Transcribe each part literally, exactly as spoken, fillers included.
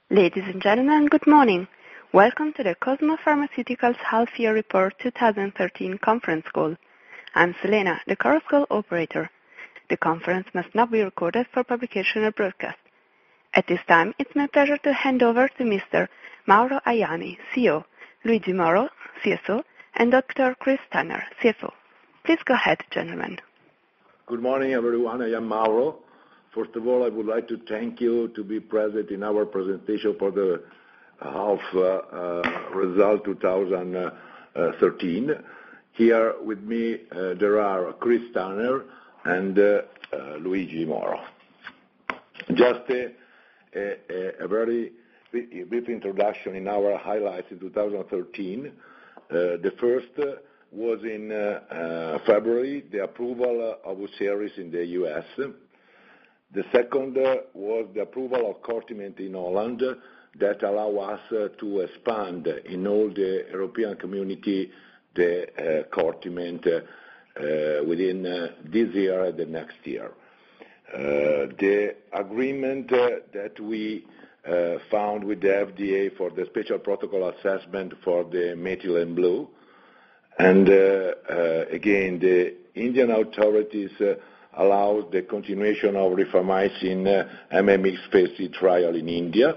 Ladies and gentlemen, good morning. Welcome to the Cosmo Pharmaceuticals Half-Year Report twenty thirteen conference call. I'm Selena, the conference call operator. The conference must not be recorded for publication or broadcast. At this time, it's my pleasure to hand over to Mister Mauro Ajani, C E O, Luigi Moro, C S O, and Doctor Chris Tanner, C F O. Please go ahead, gentlemen. Good morning, everyone. I am Mauro. First of all, I would like to thank you to be present in our presentation for the half uh, uh, result twenty thirteen. Here with me uh, there are Chris Tanner and uh, uh, Luigi Moro. Just a, a, a very brief introduction in our highlights in twenty thirteen. Uh, the first uh, was in uh, uh, February, the approval of Uceris in the U S. The second uh, was the approval of Cortiment in Holland uh, that allow us uh, to expand in all the European community the uh, Cortiment uh, uh, within uh, this year and the next year. Uh, the agreement uh, that we uh, found with the F D A for the special protocol assessment for the methylene blue, and uh, uh, again the Indian authorities uh, allows the continuation of rifamycin uh, M M X phase three trial in India.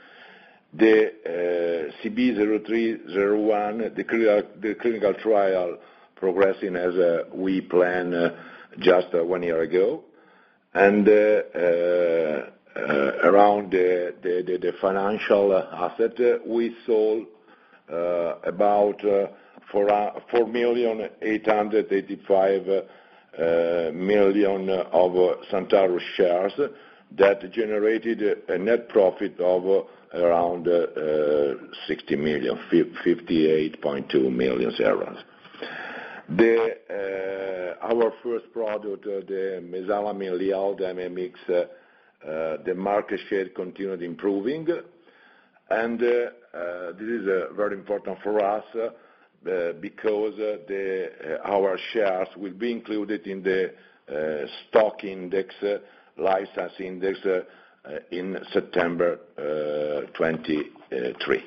The uh, C B zero three zero one, the clinical, the clinical trial progressing as uh, we planned uh, just uh, one year ago. And uh, uh, uh, around the, the, the, the financial asset, uh, we sold uh, about uh, four million eight hundred eighty-five thousand Uh, million of uh, Santarus shares that generated a net profit of uh, around uh, uh, sixty million, fifty-eight point two million euros. The, uh, our first product, uh, the mesalamine Lialda M M X, uh, uh, the market share continued improving, and uh, uh, this is uh, very important for us. Uh, Uh, because uh, the, uh, our shares will be included in the uh, stock index, uh, license index, uh, uh, in September uh, twenty-three.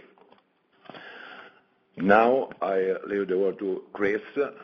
Now I leave the word to Chris.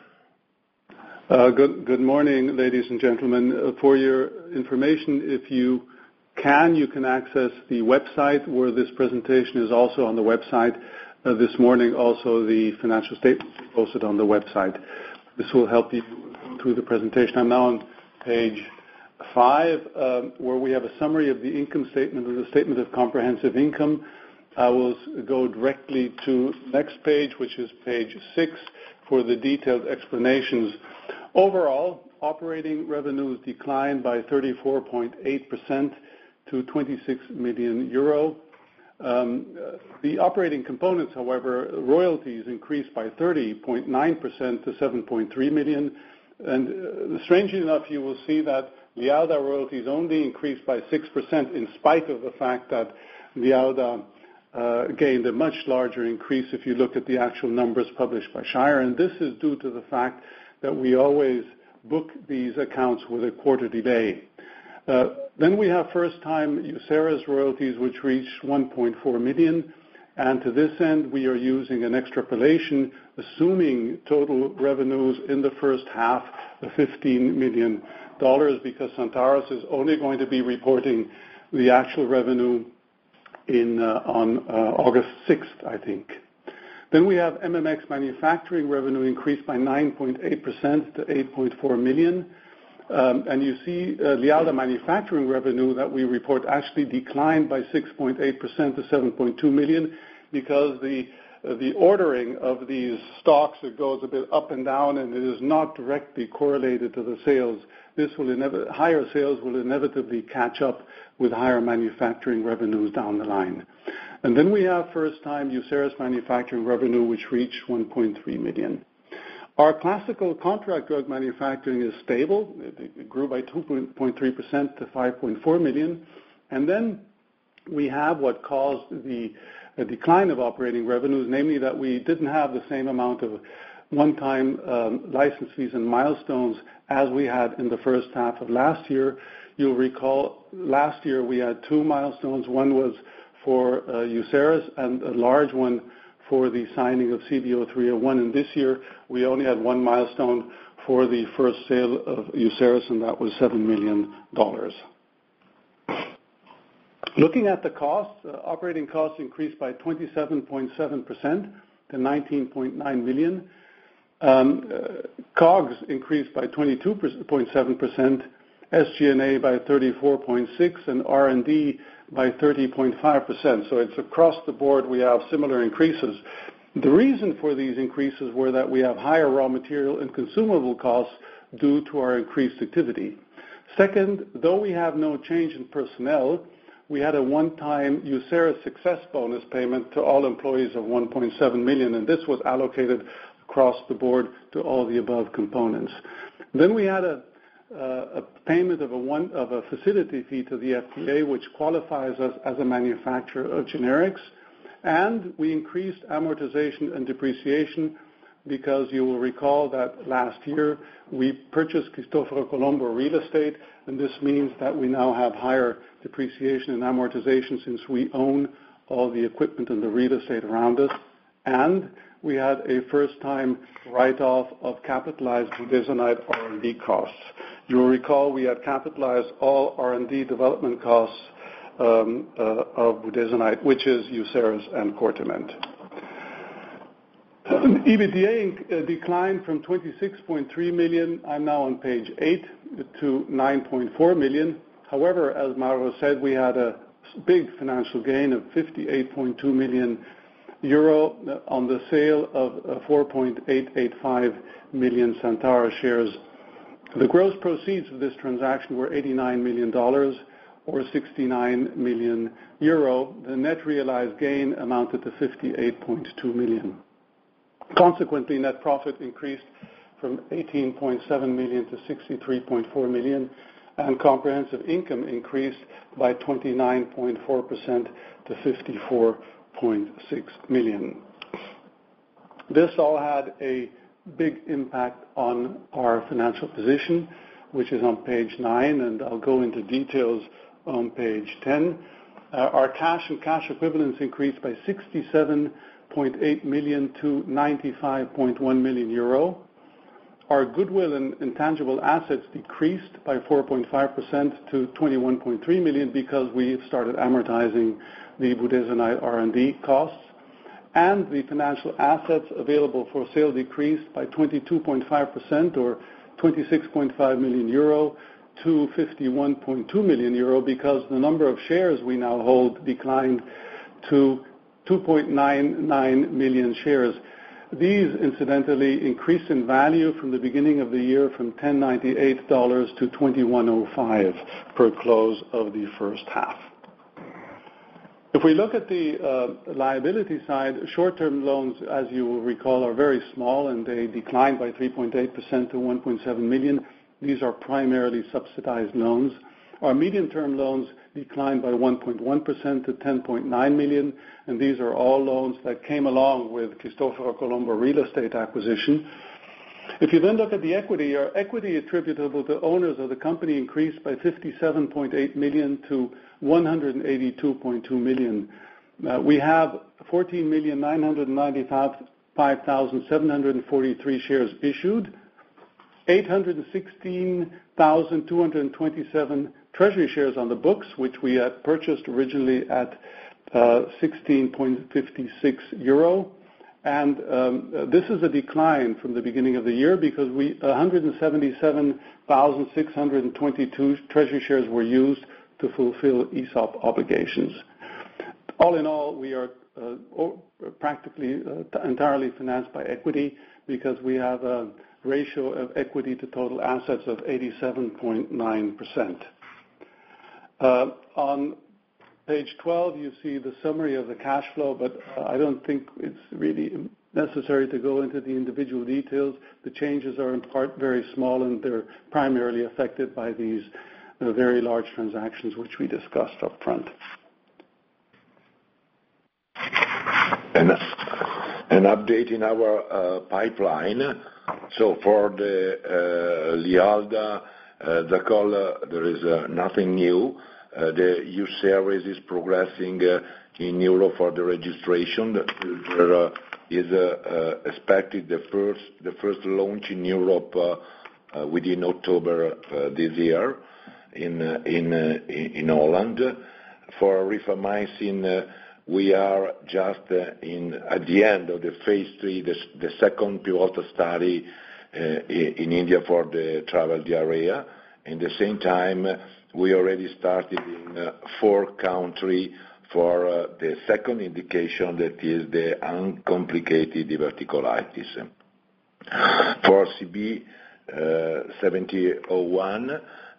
Uh, good, good morning, ladies and gentlemen. Uh, for your information, if you can, you can access the website where this presentation is also on the website. Uh, this morning, also the financial statements are posted on the website. This will help you through the presentation. I'm now on page five, um, where we have a summary of the income statement and the statement of comprehensive income. I will go directly to the next page, which is page six, for the detailed explanations. Overall, operating revenues declined by thirty-four point eight percent to twenty-six million euro. Um, uh, the operating components, however, royalties increased by thirty point nine percent to seven point three million. And uh, strangely enough, you will see that Lialda royalties only increased by six percent in spite of the fact that Lialda uh, gained a much larger increase if you look at the actual numbers published by Shire. And this is due to the fact that we always book these accounts with a quarter delay. Uh, then we have first-time Uceris royalties, which reached one point four million, and to this end we are using an extrapolation, assuming total revenues in the first half of fifteen million dollars, because Santarus is only going to be reporting the actual revenue in uh, on uh, August sixth, I think. Then we have M M X manufacturing revenue increased by nine point eight percent to eight point four million. Um, and you see uh, Lialda manufacturing revenue that we report actually declined by six point eight percent to seven point two million, because the uh, the ordering of these stocks, it goes a bit up and down, and it is not directly correlated to the sales. This will inev- higher sales will inevitably catch up with higher manufacturing revenues down the line. And then we have first-time Uceris manufacturing revenue, which reached one point three million. Our classical contract drug manufacturing is stable. It grew by two point three percent to five point four million. And then we have what caused the decline of operating revenues, namely that we didn't have the same amount of one-time um, license fees and milestones as we had in the first half of last year. You'll recall last year we had two milestones. One was for uh, UCERIS and a large one for the signing of C B O three oh one. And this year, we only had one milestone for the first sale of UCERIS, and that was seven million dollars. Looking at the costs, uh, operating costs increased by twenty-seven point seven percent to nineteen point nine million dollars. Um, uh, COGS increased by twenty-two point seven percent, S G and A by thirty-four point six percent, and R and D by thirty point five percent. So it's across the board we have similar increases. The reason for these increases were that we have higher raw material and consumable costs due to our increased activity. Second, though we have no change in personnel, we had a one-time UCERIS success bonus payment to all employees of one point seven million dollars, and this was allocated across the board to all the above components. Then we had a, uh, a payment of a, one, of a facility fee to the F D A, which qualifies us as a manufacturer of generics, and we increased amortization and depreciation because you will recall that last year we purchased Cristoforo Colombo real estate, and this means that we now have higher depreciation and amortization since we own all the equipment and the real estate around us. And we had a first-time write-off of capitalized budesonide R and D costs. You will recall we had capitalized all R and D development costs um, uh, of budesonide, which is UCERIS and Cortiment. EBITDA declined from twenty-six point three million dollars, I'm now on page eight, to nine point four million dollars. However, as Mauro said, we had a big financial gain of fifty-eight point two million euro on the sale of four point eight eight five million Santara shares. The gross proceeds of this transaction were eighty-nine million dollars or sixty-nine million euro. The net realized gain amounted to fifty-eight point two million. Consequently, net profit increased from eighteen point seven million to sixty-three point four million, and comprehensive income increased by twenty-nine point four percent to fifty-four point six million. This all had a big impact on our financial position, which is on page nine, and I'll go into details on page ten. Uh, our cash and cash equivalents increased by sixty-seven point eight million to ninety-five point one million euro. Our goodwill and intangible assets decreased by four point five percent to twenty-one point three million because we've started amortizing the budesonide R and D costs. And the financial assets available for sale decreased by twenty-two point five percent or twenty-six point five million euro to fifty-one point two million euro because the number of shares we now hold declined to two point nine nine million shares. These, incidentally, increased in value from the beginning of the year from ten ninety-eight dollars to twenty-one oh five per close of the first half. If we look at the uh, liability side, short-term loans, as you will recall, are very small, and they declined by three point eight percent to one point seven million. These are primarily subsidized loans. Our medium-term loans declined by one point one percent to ten point nine million, and these are all loans that came along with Cristoforo Colombo real estate acquisition. If you then look at the equity, our equity attributable to owners of the company increased by fifty-seven point eight million to one hundred eighty-two point two million. Uh, we have fourteen million nine hundred ninety-five thousand seven hundred forty-three shares issued, eight hundred sixteen thousand two hundred twenty-seven treasury shares on the books, which we had purchased originally at uh, sixteen fifty-six euro. And um, this is a decline from the beginning of the year because we one hundred seventy-seven thousand six hundred twenty-two treasury shares were used to fulfill E S O P obligations. All in all, we are uh, practically uh, entirely financed by equity because we have a ratio of equity to total assets of eighty-seven point nine percent. Uh, on page twelve, you see the summary of the cash flow, but uh, I don't think it's really necessary to go into the individual details. The changes are in part very small, and they're primarily affected by these uh, very large transactions which we discussed up front. An, an update in our uh, pipeline. So for the uh, Lialda, uh, the call, uh, there is uh, nothing new. Uh, the U series is progressing uh, in Europe for the registration. There uh, is uh, uh, expected the first the first launch in Europe uh, uh, within October uh, this year in uh, in, uh, in Holland. For rifamycin, uh, we are just uh, in at the end of the phase three, the, the second pivotal study uh, in India for the travel diarrhea. In the same time, we already started in uh, four countries for uh, the second indication, that is the uncomplicated diverticulitis. For C B seventy oh one,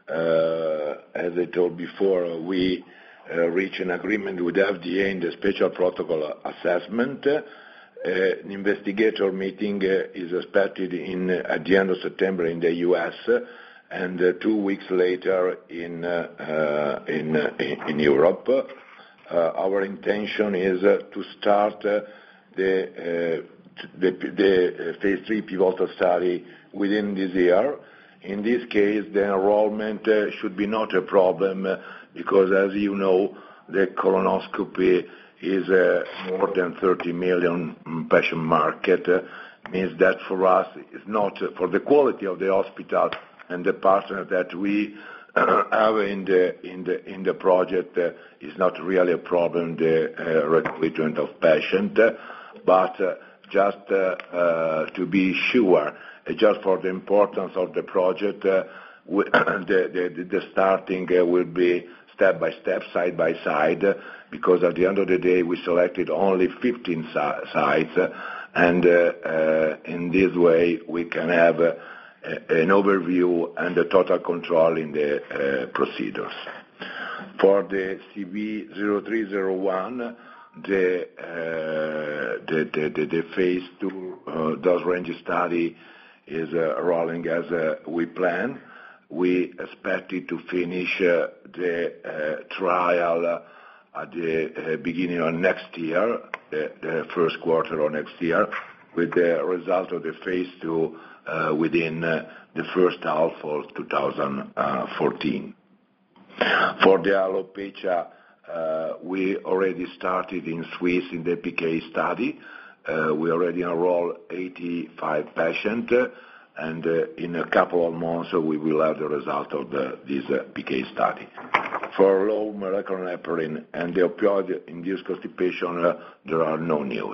uh, as I told before, we uh, reached an agreement with F D A in the special protocol assessment. Uh, an investigator meeting uh, is expected in, uh, at the end of September in the U S, and uh, two weeks later in uh, uh, in, uh, in Europe. Uh, our intention is uh, to start uh, the, uh, the the phase three pivotal study within this year. In this case, the enrollment uh, should be not a problem uh, because, as you know, the colonoscopy is uh, more than thirty million patient market. Uh, means that for us, it's not uh, for the quality of the hospital and the partner that we uh, have in the in the in the project uh, is not really a problem, the uh, recruitment of patient, uh, but uh, just uh, uh, to be sure, uh, just for the importance of the project, uh, we, the, the the starting uh, will be step by step, side by side, uh, because at the end of the day we selected only fifteen si- sites, uh, and uh, uh, in this way we can have uh, an overview and a total control in the uh, procedures. For the C B zero three zero one, the, uh, the, the, the, the phase two uh, dose range study is uh, rolling as uh, we plan. We expected to finish uh, the uh, trial uh, at the uh, beginning of next year, the, the first quarter of next year, with the result of the phase two uh, within uh, the first half of two thousand fourteen. For the alopecia, uh, we already started in Swiss in the P K study. Uh, we already enrolled eighty-five patients, uh, and uh, in a couple of months uh, we will have the result of the, this uh, P K study. For low molecular heparin and the opioid-induced constipation, uh, there are no news.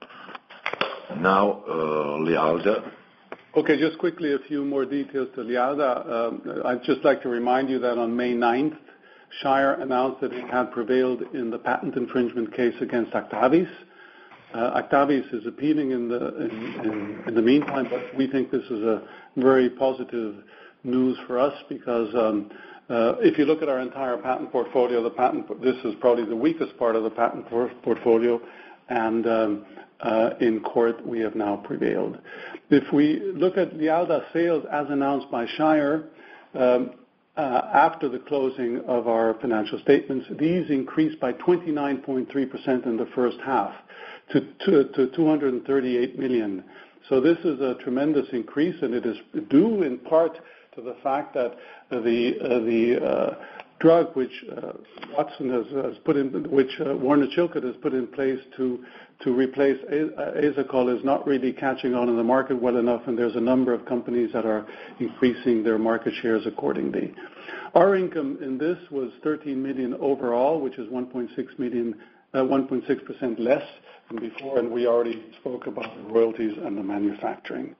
Now, uh, Lialda. Okay, just quickly a few more details to Lialda. Um, I'd just like to remind you that on May ninth, Shire announced that it had prevailed in the patent infringement case against Actavis. Uh, Actavis is appealing in the in, in, in the meantime, but we think this is a very positive news for us because um, uh, if you look at our entire patent portfolio, the patent this is probably the weakest part of the patent por- portfolio, and um, uh, in court we have now prevailed. If we look at Lialda sales as announced by Shire, um, uh, after the closing of our financial statements, these increased by twenty-nine point three percent in the first half to, to, to two hundred thirty-eight million. So this is a tremendous increase, and it is due in part to the fact that the uh, the uh, drug which uh, Watson has, has put in, which uh, Warner Chilcott has put in place to to replace Asacol is not really catching on in the market well enough, and there's a number of companies that are increasing their market shares accordingly. Our income in this was thirteen million overall, which is one point six million, uh, one point six percent less than before, and we already spoke about the royalties and the manufacturing.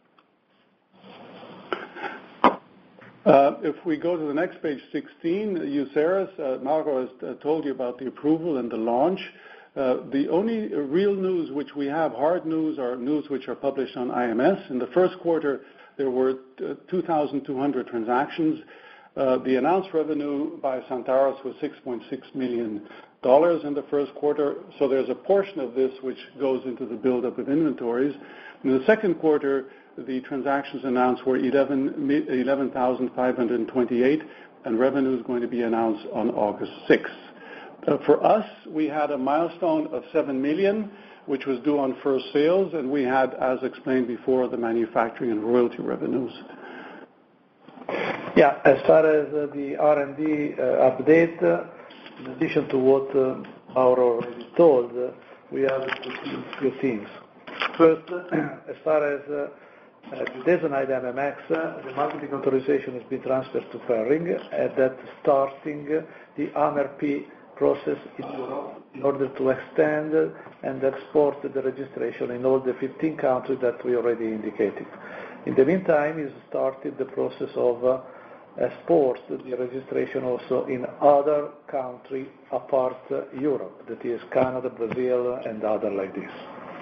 Uh, if we go to the next page, sixteen, Uceris, uh, Mauro has uh, told you about the approval and the launch. Uh, the only real news which we have, hard news, are news which are published on I M S. In the first quarter, there were uh, two thousand two hundred transactions. Uh, the announced revenue by Santaros was six point six million dollars in the first quarter, so there's a portion of this which goes into the buildup of inventories. In the second quarter, the transactions announced were eleven thousand five hundred twenty-eight, and revenue is going to be announced on August sixth. Uh, for us, we had a milestone of seven million dollars, which was due on first sales, and we had, as explained before, the manufacturing and royalty revenues. Yeah, as far as uh, the R and D uh, update, uh, In addition to what uh, Mauro already told, uh, we have a few things. First, as far as uh, uh, budesonide M M X, uh, the marketing authorization has been transferred to Ferring, and that starting the A M R P process in Europe in order to extend and export the registration in all the fifteen countries that we already indicated. In the meantime, is started the process of uh, export the registration also in other countries apart uh, Europe, that is Canada, Brazil, and other like this.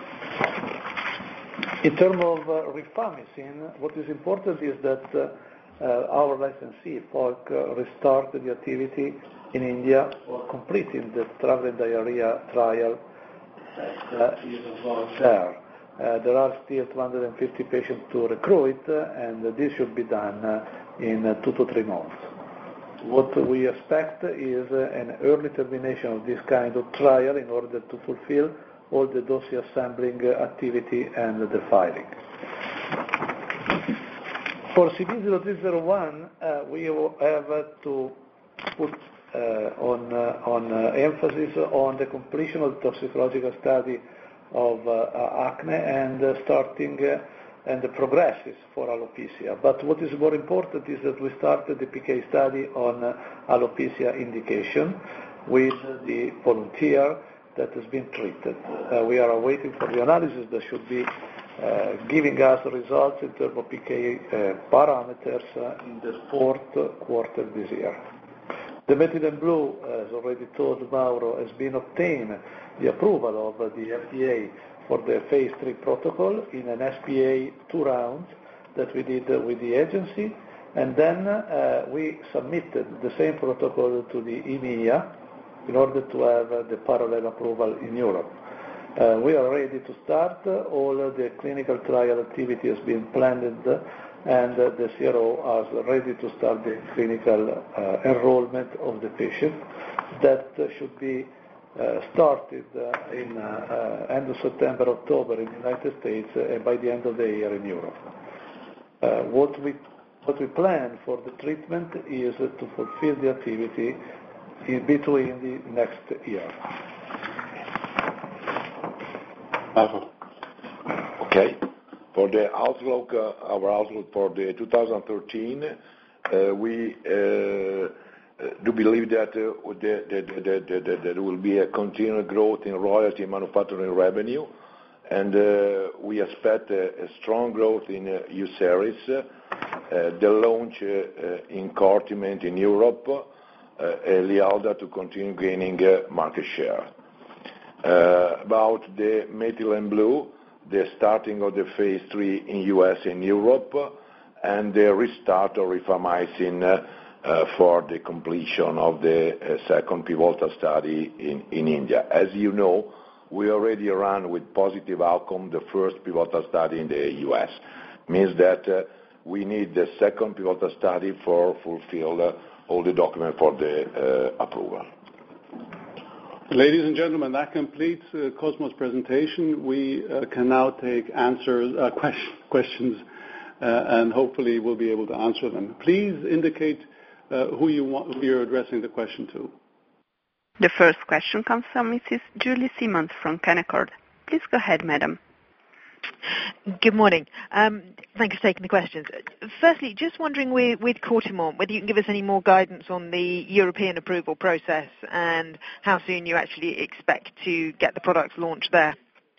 In terms of uh, rifamycin, what is important is that uh, uh, our licensee, F O C, uh, restarted the activity in India for completing the travel and diarrhea trial that uh, is ongoing there. Uh, there are still two hundred fifty patients to recruit, uh, and uh, this should be done uh, in uh, two to three months. What we expect is uh, an early termination of this kind of trial in order to fulfill all the dossier assembling uh, activity and the filing. For C B zero three zero one, uh, we have uh, to put uh, on, uh, on uh, emphasis on the completion of the toxicological study of uh, acne and uh, starting uh, and the progresses for alopecia. But what is more important is that we started the P K study on uh, alopecia indication with the volunteer that has been treated. Uh, we are awaiting for the analysis that should be uh, giving us results in terms of P K uh, parameters uh, in the fourth quarter this year. The methylene blue, as already told Mauro, has been obtained the approval of the F D A for the phase three protocol in an S P A two rounds that we did with the agency, and then uh, we submitted the same protocol to the E M E A in order to have uh, the parallel approval in Europe. Uh, we are ready to start. All the clinical trial activity has been planned, and uh, the C R O is ready to start the clinical uh, enrollment of the patient. That uh, should be uh, started uh, in uh, uh, end of September, October in the United States, uh, and by the end of the year in Europe. Uh, what we what we plan for the treatment is uh, to fulfill the activity in between the next year. Okay. For the outlook, uh, our outlook for the two thousand thirteen, uh, we uh, do believe that uh, the, the, the, the, the, there will be a continued growth in royalty and manufacturing revenue, and uh, we expect a, a strong growth in uh, Uceris, uh, the launch uh, uh, in Cortiment in Europe, uh, Lialda to continue gaining uh, market share. Uh, about the methylene blue, the starting of the phase three in U S and Europe, and the restart of rifamycin uh, uh, for the completion of the uh, second pivotal study in, in India. As you know, we already ran with positive outcome the first pivotal study in the U S. Means that uh, we need the second pivotal study for fulfill uh, all the documents for the uh, approval. Ladies and gentlemen, that completes uh, Cosmo's presentation. We uh, can now take answers, uh, question, questions, uh, and hopefully we'll be able to answer them. Please indicate uh, who, you want, who you're addressing the question to. The first question comes from Missus Julie Simmons from Canaccord. Please go ahead, madam. Good morning. Um, thanks for taking the questions. Firstly, just wondering with, with Cortiment, whether you can give us any more guidance on the European approval process and how soon you actually expect to get the products launched there.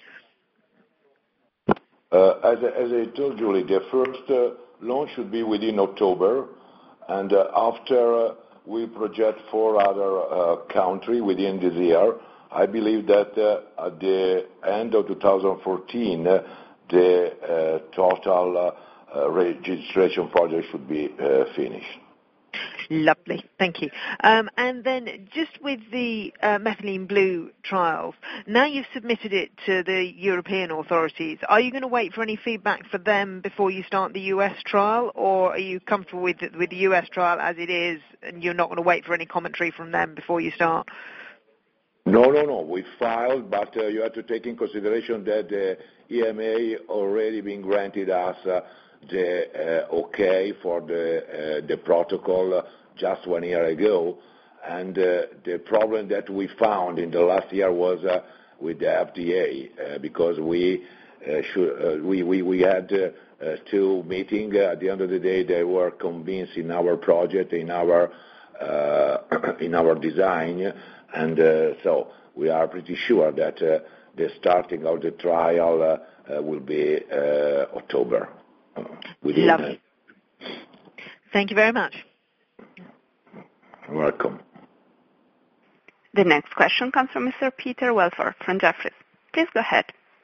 Uh, as, as I told Julie, the first uh, launch should be within October, and uh, after uh, we project four other uh, countries within this year. I believe that uh, at the end of two thousand fourteen, uh, the uh, total uh, uh, registration project should be uh, finished. Lovely, thank you. Um, and then just with the uh, methylene blue trials, now you've submitted it to the European authorities, are you going to wait for any feedback for them before you start the U S trial, or are you comfortable with the, with the U S trial as it is and you're not going to wait for any commentary from them before you start? No, no, no. We filed, but uh, you have to take in consideration that the E M A already been granted us uh, the uh, okay for the uh, the protocol uh, just one year ago, and uh, the problem that we found in the last year was uh, with the F D A uh, because we uh, should, uh, we, we we had uh, uh, two meetings. At the end of the day, they were convinced in our project, in our uh, in our design, and uh, so we are pretty sure that uh, the starting of the trial uh, uh, will be uh, October. Uh, within, Lovely. Uh, Thank you very much. You're welcome. The next question comes from Mister Peter Welford from Jefferies. Please go ahead.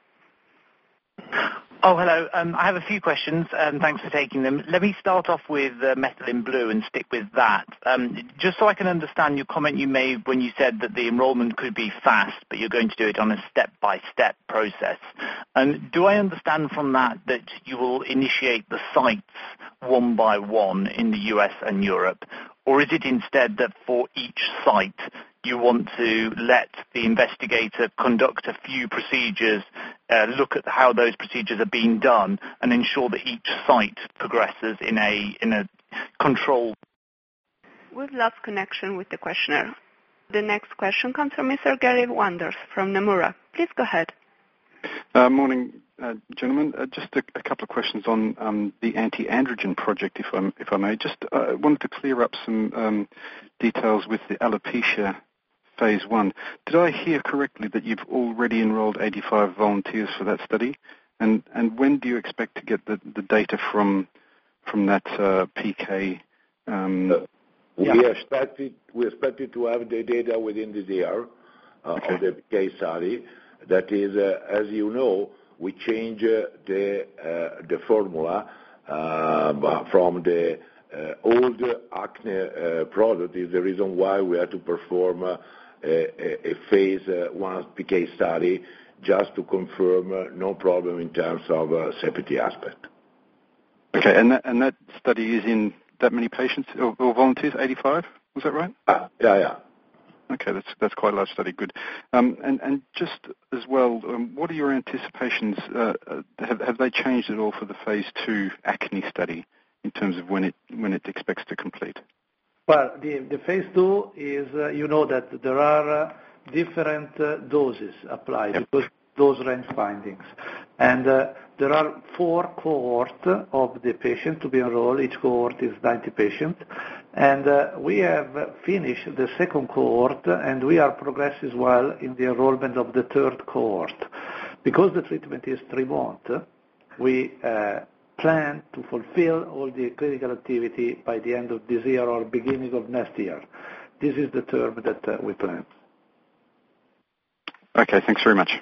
Oh, hello. Um, I have a few questions, and thanks for taking them. Let me start off with uh, Methylene Blue and stick with that. Um, just so I can understand your comment you made when you said that the enrollment could be fast, but you're going to do it on a step-by-step process. Um, do I understand from that that you will initiate the sites one by one in the U S and Europe, or is it instead that for each site you want to let the investigator conduct a few procedures, uh, look at how those procedures are being done, and ensure that each site progresses in a in a controlled? We've lost connection with the questioner. The next question comes from Mister Gary Wanders from Nomura. Please go ahead. Uh, morning, uh, gentlemen. Uh, just a, a couple of questions on um, the anti-androgen project, if, I'm, if I may. Just uh, wanted to clear up some um, details with the alopecia phase one. Did I hear correctly that you've already enrolled eighty-five volunteers for that study? And and when do you expect to get the, the data from from that uh, P K? Um, uh, we yeah. expected we expected to have the data within this year uh, okay. of the P K study. That is, uh, as you know, we change uh, the uh, the formula uh, from the uh, old acne uh, product. Is the reason why we had to perform uh, a, a phase uh, one P K study just to confirm uh, no problem in terms of uh, safety aspect. Okay, and that and that study is in that many patients or, or volunteers, eighty-five? Was that right? Uh, yeah, yeah. Okay, that's that's quite a large study. Good. Um, and and just as well, um, what are your anticipations? Uh, have have they changed at all for the phase two acne study in terms of when it when it expects to complete? Well, the the phase two is uh, you know that there are uh, different uh, doses applied yep. because dose range findings, and uh, there are four cohorts of the patient to be enrolled. Each cohort is ninety patients. And uh, we have finished the second cohort, and we are progressing well in the enrollment of the third cohort. Because the treatment is three months, we uh, plan to fulfill all the clinical activity by the end of this year or beginning of next year. This is the term that uh, we plan. Okay, thanks very much.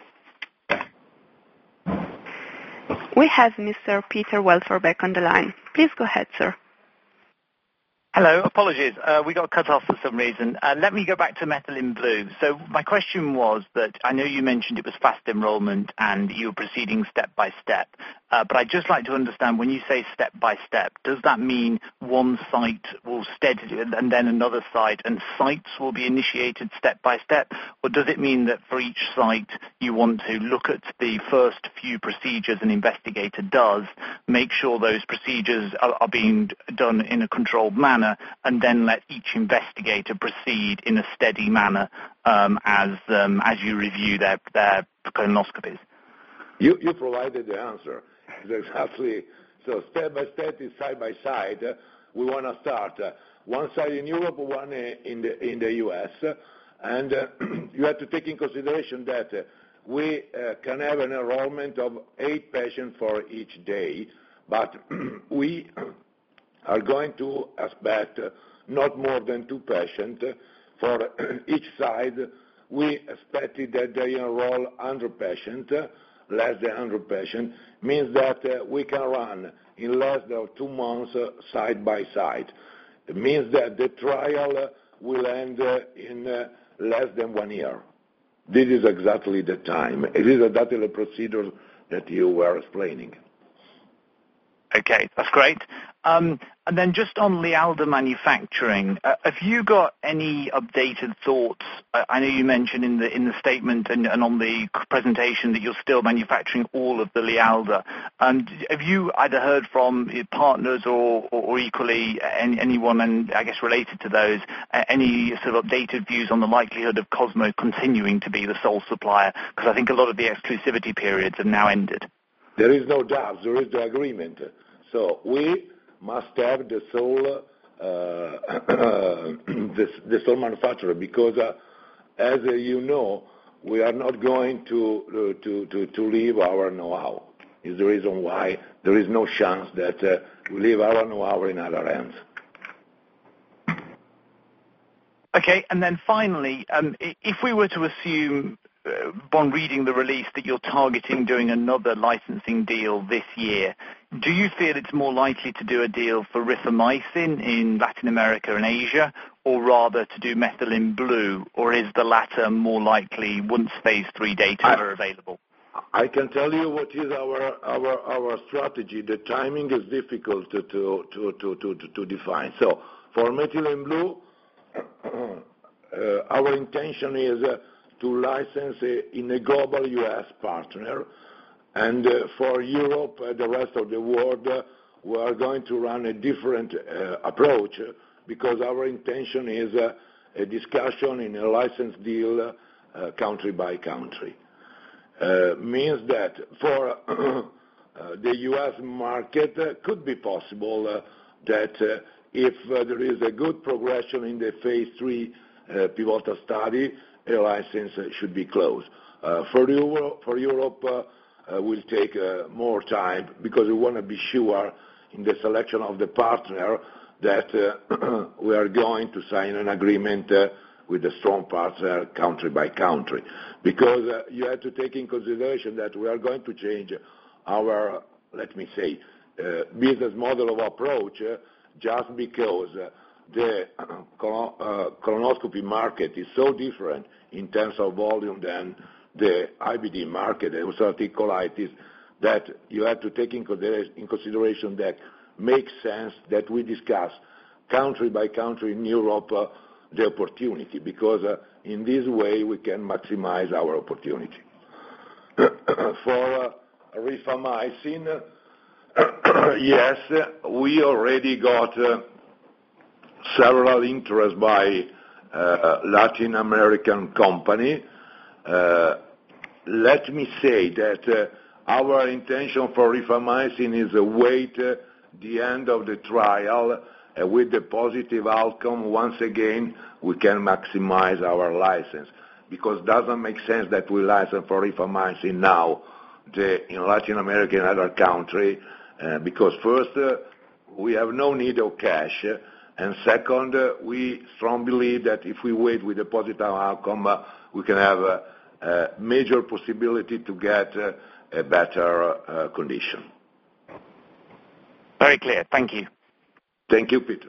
We have Mister Peter Welford back on the line. Please go ahead, sir. Hello, apologies. Uh, we got cut off for some reason. Uh, let me go back to Methylene Blue. So my question was that I know you mentioned it was fast enrollment and you were proceeding step by step, uh, but I'd just like to understand when you say step by step, does that mean one site will steadily and then another site and sites will be initiated step by step, or does it mean that for each site you want to look at the first few procedures an investigator does, make sure those procedures are, are being done in a controlled manner, and then let each investigator proceed in a steady manner um, as um, as you review their their colonoscopies? You you provided the answer. It's exactly so. Step by step is side by side. Uh, we want to start uh, one side in Europe, one in the in the U S, uh, and uh, you have to take in consideration that uh, we uh, can have an enrollment of eight patients for each day, but we are going to expect uh, not more than two patients uh, for each side. We expected that they enroll one hundred patients, uh, less than one hundred patients, means that uh, we can run in less than two months uh, side by side. It means that the trial uh, will end uh, in uh, less than one year. This is exactly the time. It is exactly the procedure that you were explaining. Okay, that's great. Um, and then just on Lialda manufacturing, uh, have you got any updated thoughts? Uh, I know you mentioned in the in the statement and, and on the presentation that you're still manufacturing all of the Lialda. Um, have you either heard from partners or, or, or equally any, anyone, and I guess related to those, uh, any sort of updated views on the likelihood of Cosmo continuing to be the sole supplier? Because I think a lot of the exclusivity periods have now ended. There is no doubt. There is the agreement. So we must have the sole, uh, the, the sole manufacturer, because uh, as uh, you know, we are not going to, uh, to, to, to leave our know-how. Is the reason why there is no chance that uh, we leave our know-how in other hands. Okay, and then finally, um, if we were to assume, uh, upon reading the release, that you're targeting doing another licensing deal this year, do you feel it's more likely to do a deal for rifamycin in Latin America and Asia, or rather to do methylene blue, or is the latter more likely once phase three data I, are available? I can tell you what is our our our strategy. The timing is difficult to to to to, to, to define. So for methylene blue, uh, our intention is uh, to license uh, in a global U S partner. And uh, for Europe and the rest of the world, uh, we are going to run a different uh, approach uh, because our intention is uh, a discussion in a license deal uh, country by country. Uh, means that for uh, the U S market, uh, could be possible uh, that uh, if uh, there is a good progression in the phase three uh, pivotal study, a license uh, should be closed. Uh, for, Euro- for Europe, uh, Uh, will take uh, more time because we want to be sure in the selection of the partner that uh, we are going to sign an agreement uh, with a strong partner country by country. Because uh, you have to take in consideration that we are going to change our, let me say, uh, business model of approach uh, just because uh, the uh, colonoscopy market is so different in terms of volume than the I B D market, ulcerative colitis, that you have to take in consideration that makes sense that we discuss country by country in Europe uh, the opportunity, because uh, in this way we can maximize our opportunity. For uh, rifamycin, uh, yes, we already got uh, several interest by uh, Latin American company. Uh, let me say that uh, our intention for rifamycin is to wait uh, the end of the trial. Uh, with the positive outcome, once again, we can maximize our license. Because it doesn't make sense that we license for rifamycin now the, in Latin America and other countries, uh, because first, uh, we have no need of cash, uh, and second, uh, we strongly believe that if we wait with a positive outcome, uh, we can have uh, Uh, major possibility to get uh, a better uh, condition. Very clear. Thank you. Thank you, Peter.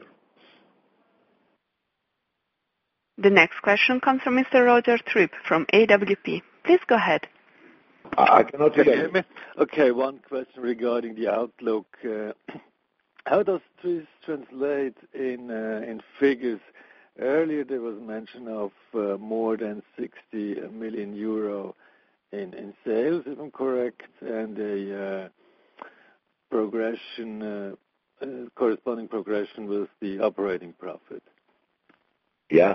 The next question comes from Mister Roger Tripp from A W P. Please go ahead. I cannot hear you. Okay, one question regarding the outlook. Uh, how does this translate in uh, in figures? Earlier there was mention of uh, more than sixty million euro in, in sales, if I'm correct, and a uh, progression, uh, uh, corresponding progression with the operating profit. Yeah.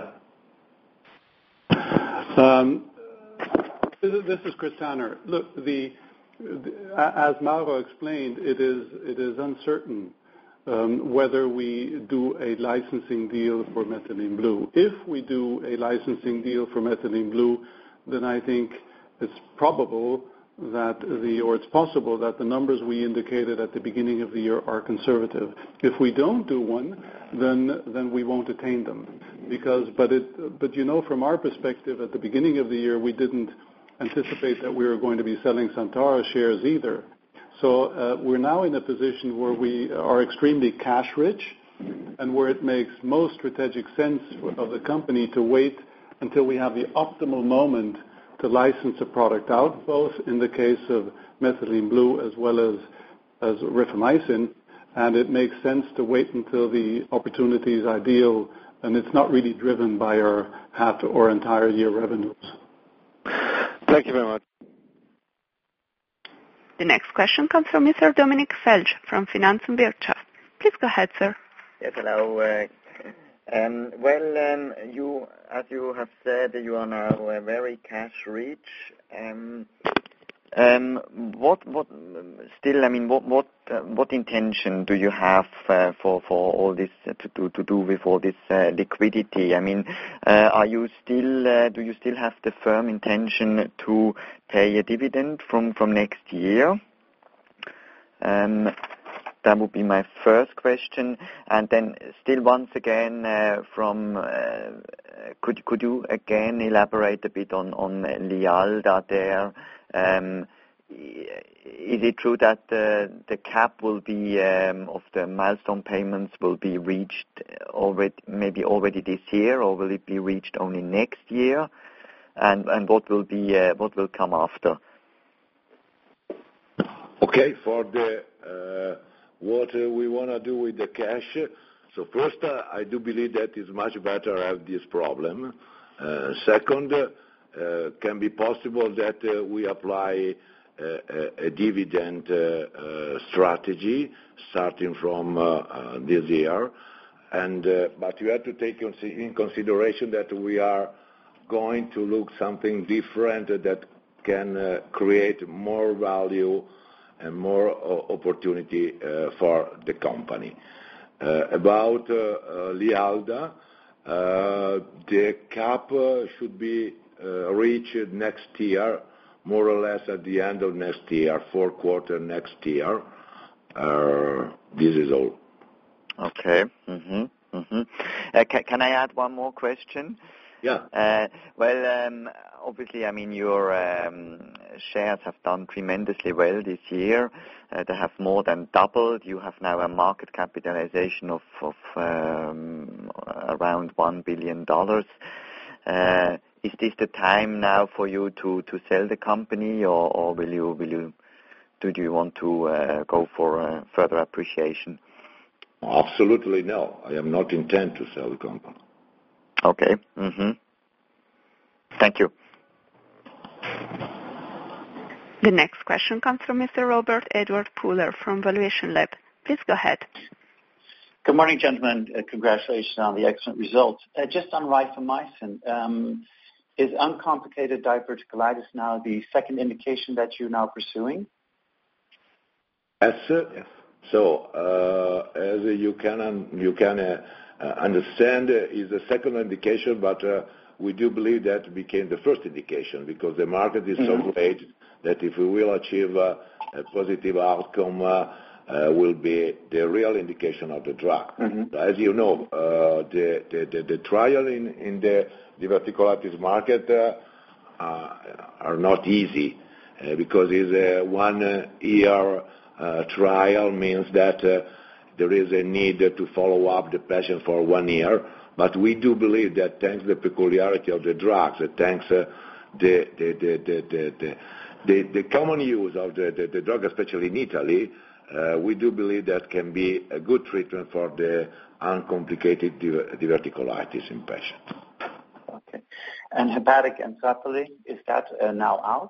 Um, this is Chris Tanner. Look, the, the as Mauro explained, it is it is uncertain Um, whether we do a licensing deal for methylene blue. If we do a licensing deal for methylene blue, then I think it's probable that the, or it's possible that the numbers we indicated at the beginning of the year are conservative. If we don't do one, then then we won't attain them. Because, but it, but you know, from our perspective, at the beginning of the year, we didn't anticipate that we were going to be selling Santara shares either. So uh, we're now in a position where we are extremely cash rich and where it makes most strategic sense of the company to wait until we have the optimal moment to license a product out, both in the case of methylene blue as well as, as rifamycin, and it makes sense to wait until the opportunity is ideal, and it's not really driven by our half or entire year revenues. Thank you very much. The next question comes from Mister Dominik Felsch from Finanz und Wirtschaft. Please go ahead, sir. Yes, hello. Uh, um, well, um, you, as you have said, you are now uh, very cash rich. Um, um, what, what, still, I mean, what, what, uh, what intention do you have uh, for for all this uh, to do to do with all this uh, liquidity? I mean, uh, are you still, uh, do you still have the firm intention to pay a dividend from from next year? Um, That would be my first question. And then still once again, uh, from, uh, could could you again elaborate a bit on, on Lialda there? Um, is it true that the, the cap will be, um, of the milestone payments will be reached already, maybe already this year, or will it be reached only next year? And, and what will be, uh, what will come after? Okay, for the, uh, what uh, we want to do with the cash. So first, uh, I do believe that it's much better to have this problem. Uh, second, uh, can be possible that uh, we apply uh, a, a dividend uh, uh, strategy starting from uh, uh, this year. And uh, but you have to take in consideration that we are going to look something different that can uh, create more value and more uh, opportunity uh, for the company. Uh, about uh, uh, Lialda, uh, the cap uh, should be uh, reached next year, more or less at the end of next year, fourth quarter next year. Uh, this is all. Okay. Mm-hmm. Mm-hmm. Uh, ca- can I add one more question? Yeah. Uh, well, um, obviously, I mean, your um, shares have done tremendously well this year. Uh, they have more than doubled. You have now a market capitalization of, of um, around one billion dollars. Uh, is this the time now for you to, to sell the company, or, or will you will you do you want to uh, go for uh, further appreciation? Absolutely no. I am not intent to sell the company. Okay. Mm-hmm. Thank you. The next question comes from Mister Robert Edward Pooler from Valuation Lab. Please go ahead. Good morning, gentlemen. Uh, congratulations on the excellent results. Uh, just on rifamycin, um, is uncomplicated diverticulitis now the second indication that you're now pursuing? Yes. yes. So, uh, as you can you can uh, uh, understand, uh, is the second indication, but uh, we do believe that became the first indication because the market is mm-hmm. so great that if we will achieve uh, a positive outcome, uh, uh, will be the real indication of the drug. Mm-hmm. As you know, uh, the, the, the, the trial in, in the diverticulitis market uh, uh, are not easy uh, because it's a one uh, year uh, trial means that uh, there is a need to follow up the patient for one year. But we do believe that thanks to the peculiarity of the drugs, thanks uh, the, the, the, the, the, the, the, the common use of the, the, the drug, especially in Italy, uh, we do believe that can be a good treatment for the uncomplicated diverticulitis in patients. Okay. And hepatic encephaly, is that uh, now out?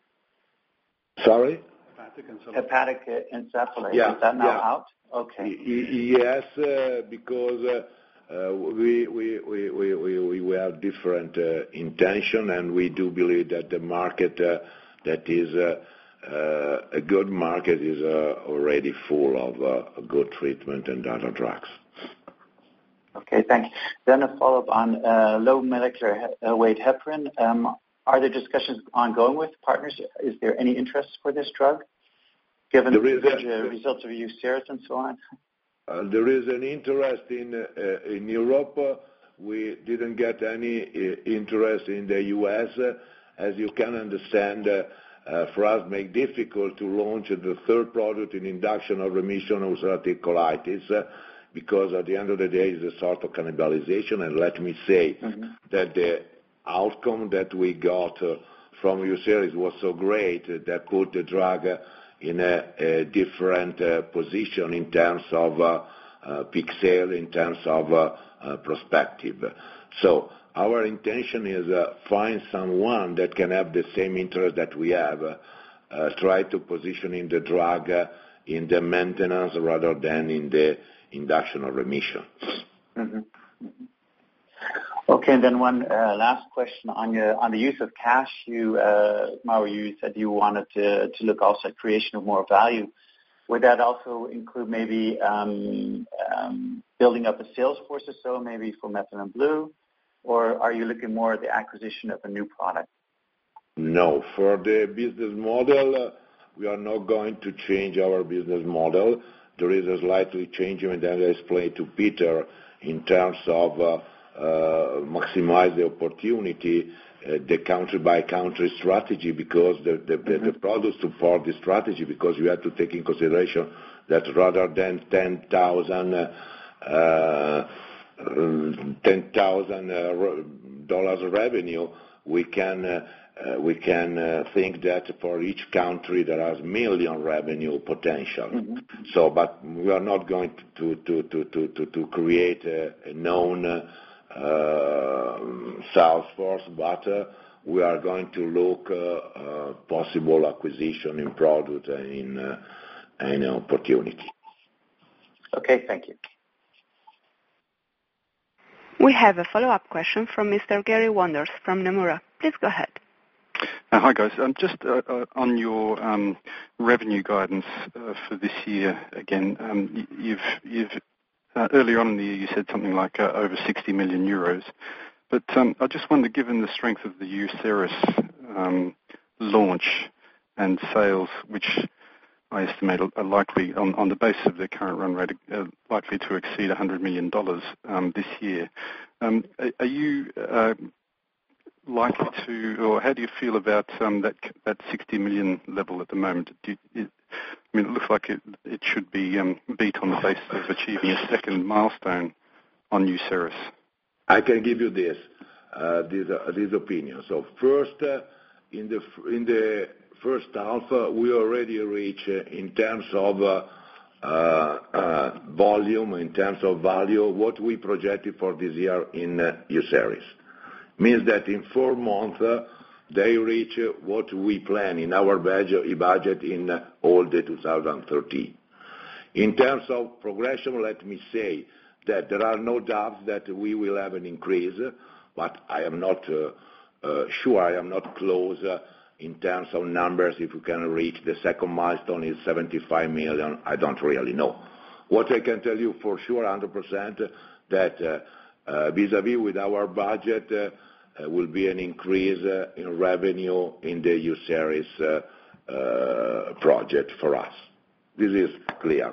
Sorry? Hepatic encephaly, yeah, is that now yeah. out? Okay. Y- yes, uh, because uh, uh, we, we, we, we, we, we have different uh, intention, and we do believe that the market uh, that is uh, uh, a good market is uh, already full of uh, good treatment and other drugs. Okay, thanks. Then a follow-up on uh, low molecular he- uh, weight heparin. Um, are there discussions ongoing with partners? Is there any interest for this drug, given the a, uh, results of UCERIS and so on? Uh, there is an interest in uh, in Europe. Uh, we didn't get any uh, interest in the U S. Uh, as you can understand, uh, uh, for us, it makes it difficult to launch the third product in induction or remission of ulcerative colitis. Uh, because at the end of the day, it's a sort of cannibalization. And let me say mm-hmm. that the outcome that we got uh, from UCERIS was so great that put the drug uh, in a, a different uh, position in terms of uh, uh, peak sale, in terms of uh, uh, perspective. So our intention is uh, find someone that can have the same interest that we have, uh, uh, try to position in the drug uh, in the maintenance rather than in the induction or remission. Mm-hmm. Okay, and then one uh, last question on your on the use of cash. You, uh, Mauro, you said you wanted to to look also at creation of more value. Would that also include maybe um, um, building up a sales force or so, maybe for Methylene Blue, or are you looking more at the acquisition of a new product? No, for the business model, uh, we are not going to change our business model. There is a slightly change, and then I explained to Peter in terms of uh, uh, maximize the opportunity, uh, the country-by-country strategy, because the, the, mm-hmm. the, the products support the strategy, because you have to take in consideration that rather than ten thousand uh, ten thousand dollars revenue, we can uh, Uh, we can uh, think that for each country there is million revenue potential. Mm-hmm. So, but we are not going to to to to to, to create a, a known uh, sales force, but uh, we are going to look uh, uh, possible acquisition in product and in uh, in opportunity. Okay, thank you. We have a follow-up question from Mister Gary Wanders from Nomura. Please go ahead. Uh, hi guys, um, just uh, uh, on your um, revenue guidance uh, for this year, again, um, you've, you've uh, earlier on in the year you said something like uh, over sixty million euros, but um, I just wonder, given the strength of the Uceris um, launch and sales, which I estimate are likely, on, on the basis of their current run rate, uh, likely to exceed one hundred million dollars um, this year, um, are, are you uh, likely to, or how do you feel about um, that that sixty million level at the moment? Do you, it, I mean, it looks like it, it should be um, beat on the basis of achieving a second milestone on Uceris. I can give you this uh, this, uh, this opinion. So first, uh, in the in the first half, uh, we already reached uh, in terms of uh, uh, uh, volume, in terms of value, what we projected for this year in uh, Uceris. Means that in four months uh, they reach uh, what we plan in our budget, budget in uh, all the two thousand thirteen. In terms of progression, let me say that there are no doubts that we will have an increase, but I am not uh, uh, sure, I am not close uh, in terms of numbers. If we can reach the second milestone is seventy-five million, I don't really know. What I can tell you for sure, one hundred percent, that uh, uh, vis-a-vis with our budget, uh, Uh, will be an increase uh, in revenue in the Uceris uh, uh, project for us. This is clear.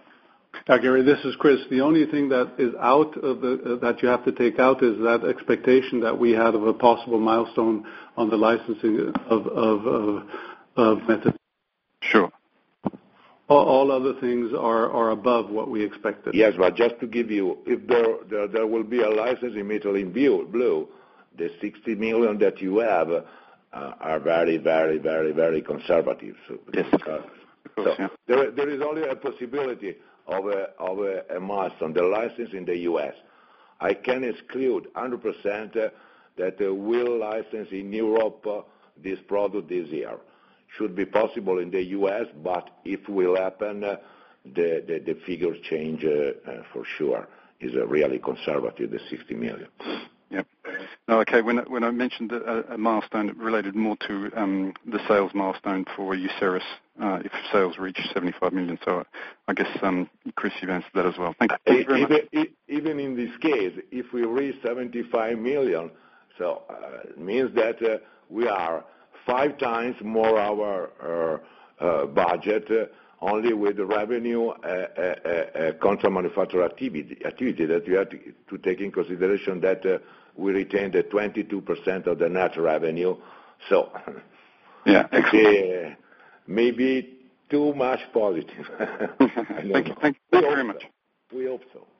Uh, Gary, this is Chris. The only thing that is out of the uh, that you have to take out is that expectation that we had of a possible milestone on the licensing of of of, of method. Sure. All, all other things are, are above what we expected. Yes, but just to give you, if there there, there will be a license in Methylene Blue, the sixty million that you have uh, are very, very, very, very conservative. So, yes. uh, course, so yeah. there, there is only a possibility of a, of a, a milestone, the license in the U S. I can exclude one hundred percent uh, that uh, we'll license in Europe uh, this product this year. Should be possible in the U S, but if it will happen, uh, the, the, the figures change uh, uh, for sure. Is uh, really conservative, the sixty million. Yep. No, okay. When when I mentioned a, a milestone, it related more to um, the sales milestone for Uceris uh, if sales reach seventy-five million. So I guess um, Chris, you've answered that as well. Thank you, Thank you very even, much. Even in this case, if we reach seventy-five million, so uh, it means that uh, we are five times more our uh, uh, budget. Uh, only with the revenue, uh, uh, uh, contract manufacturer activity, activity that you have to, to take in consideration that uh, we retain the twenty-two percent of the net revenue. So, yeah, uh, maybe too much positive. thank you, thank you very much. So. We hope so.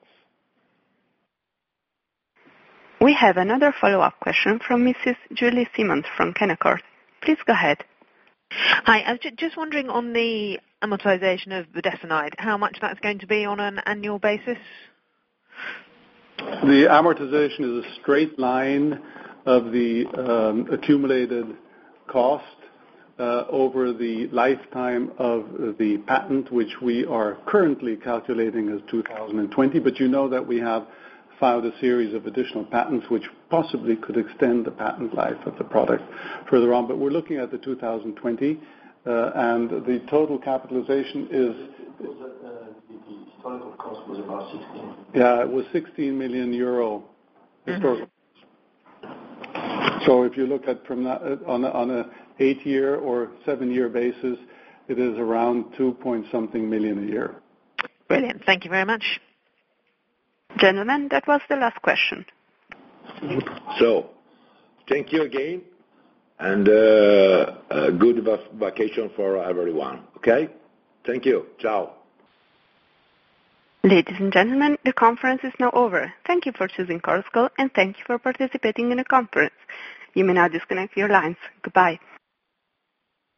We have another follow-up question from Missus Julie Simmons from Canaccord. Please go ahead. Hi, I was ju- just wondering on the amortization of budesonide, how much that's going to be on an annual basis? The amortization is a straight line of the um, accumulated cost uh, over the lifetime of the patent, which we are currently calculating as two thousand twenty, but you know that we have filed a series of additional patents which possibly could extend the patent life of the product further on, but we're looking at the two thousand twenty, uh, and the total capitalization is... The historical cost was about sixteen. Yeah, it was sixteen million euro historical. Mm-hmm. So if you look at from that, on a, on a eight-year or seven-year basis, it is around two point something million a year. Brilliant. Thank you very much. Gentlemen, that was the last question. So, thank you again, and uh, a good vac- vacation for everyone. Okay? Thank you. Ciao. Ladies and gentlemen, the conference is now over. Thank you for choosing Chorus Call, and thank you for participating in the conference. You may now disconnect your lines. Goodbye.